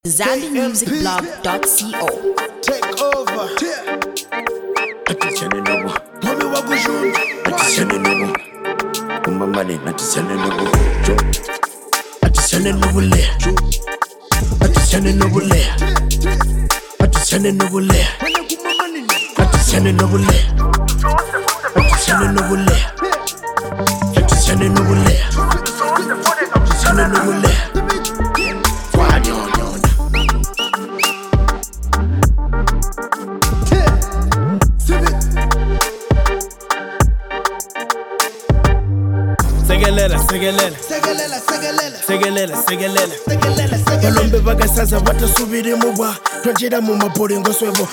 ZambiMusicBlog.co. Take over. Atisane nobo, Mami wakujunja. atisane nobo. Umamane atisane nobo. Atisane nobo le. Atisane nobo le. Atisane nobo le. Atisane nobo le. Atisane nobo le. Atisane nobo le. Atisane nobo le. Segelela. Balombe bagasaza batasubiri mubwa twajira mu mapori ngoswebo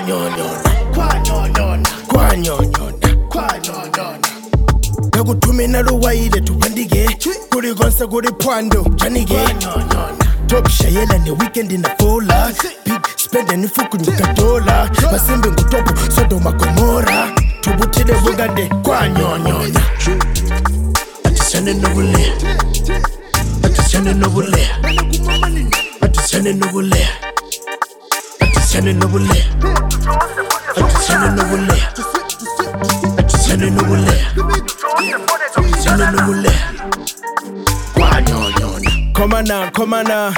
kwanyonyona nakuthumina luwayile tupandike kuri konse kuri phwando janike top shayela ne weekend na fola big spend ni fuku nikadola basimbe ngutopo Sodoma Gomora tubutile bugade kwanyonyona atisane nobule atisane nobule atisane nobule atisane nobule atisane nobule atisane nobule atisane nobule kwanyonyona komana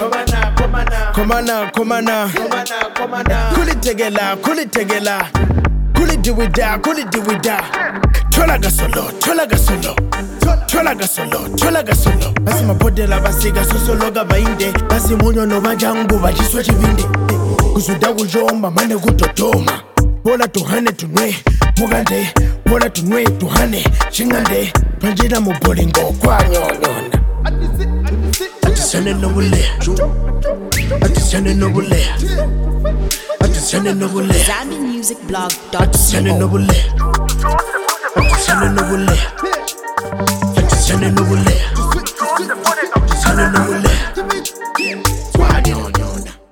kulitegela kulidiwida Tolaga solo basi mapodela basiga sosologa bainde basi munyo no bajangu bajiswa chibinde kusuda kujomba mane kutotoma bola tuhane tunwe mugande bola tunwe tuhane chingande twanjira mu bolingo kwanyonyona atisane nobule atisane nobule atisane nobule ZambiMusicBlog.co. atisane nobule atisane nobule atisane nobule atisane nobule kwanyonyona